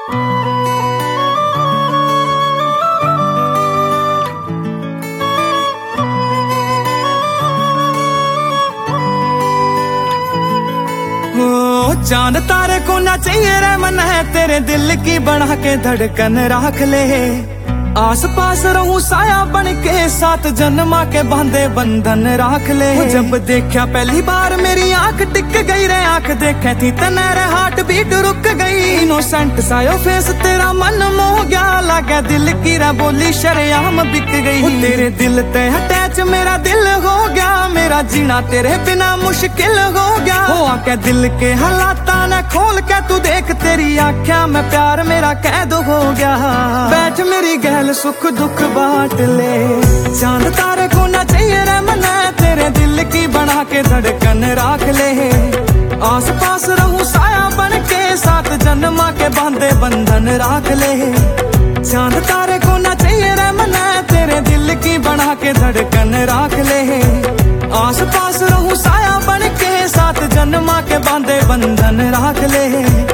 चांद तारे को ना चाहिए रे मन है, तेरे दिल की बढ़ा के धड़कन रख ले। आस पास रहूं साया बन के, साथ जन्मा के बांधे बंधन रख ले। जब देखा पहली बार मेरी आंख टिक गई रे, आंख देखे थी तने रे हार्ट बीट रुक गई। इनोसेंट सायो फेस तेरा मन मोह गया, लगा दिल की रा बोली शरेआम बिक गई। तेरे दिल ते अटैच मेरा दिल हो गया, मेरा जीना तेरे बिना मुश्किल हो गया। हो आके दिल के हालाता ने खोल के तू देख, तेरी आँखों में प्यार मेरा कैद हो गया। बैठ मेरी गैल सुख दुख बांट ले, चांद तारे को ना चाहिए रे मन, तेरे दिल की बना के धड़कन रख ले। आस पास रहूं साया बन के, साथ जन्मा के बांधे बंधन रख ले। चांद तारे को ना चाहिए रे मन, तेरे दिल की बना के धड़कन रख ले। आस पास रहूं साया बन के, साथ जन्मा के बांधे बंधन रख ले।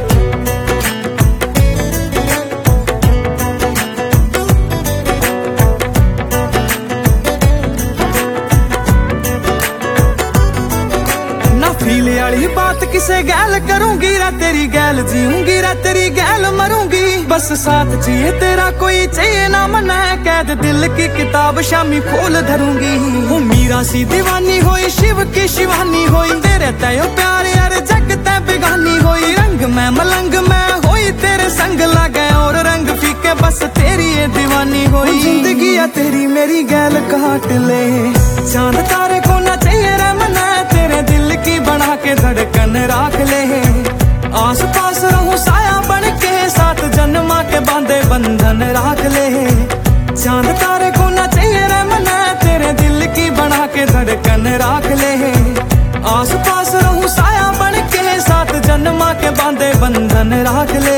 फील वाली बात किसे गैल करूंगी रा, तेरी गैल जीऊंगी रा, तेरी गैल मरूंगी। बस साथ चाहिए तेरा कोई चाहिए ना मन, कैद दिल की किताब शामी खोल धरूंगी। वो मीरा सी दीवानी होई, शिव की शिवानी होई, तेरे तयो प्यार यार जग तै बेगानी होई। रंग में मलंग में होई तेरे संग लगे, और रंग फीके बस तेरी ये दीवानी होई। जिंदगी या तेरी मेरी गैल काट ले, चांद तारे को ना चाहिए रे मन, तेरे दिल की बना के धड़कन रख ले। आस पास रहूं साया बन के, साथ जन्मा के बांधे बंधन रख ले। चांद तारे को ना चाहिए रे मन, तेरे दिल की बना के धड़कन रख ले। आस पास रहूं साया बन के, साथ जन्मा के बांधे बंधन रख ले।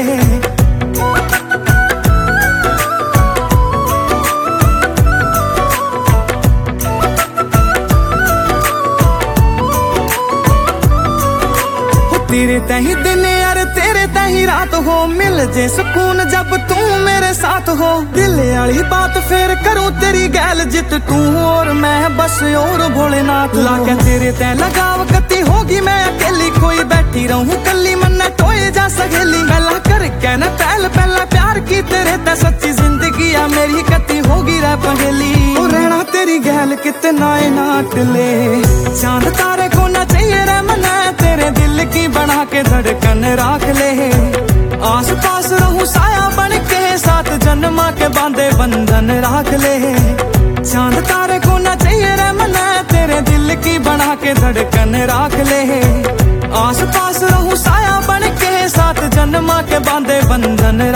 तेरे तही दिन यार तेरे तही रात हो, मिल जे सुकून जब तू मेरे साथ हो। दिल वाली बात फिर करूं तेरी गैल, जित तू और मैं बस और भोलेनाथ। लाके तेरे तय लगाव कती होगी मैं अकेली, कोई बैठी रहूं कली मन टोए जा सहेली। पहला कर के न पहला प्यार की तेरे तय, सच्ची जिंदगी आ मेरी कती होगी रे पहेली। और रहना तेरी गैल कितना नाट ले, चांद तारे को ना चाहिए रे मन, तेरे दिल की बना के धड़कन रख ले। आस पास रहूं साया बन के, साथ जन्मा के बांधे बंधन रख ले। चांद तारे को ना चाहिए रे मन, तेरे दिल की बना के धड़कन रख ले। आस पास रहूं साया बन के, साथ जन्मा के बांधे बंधन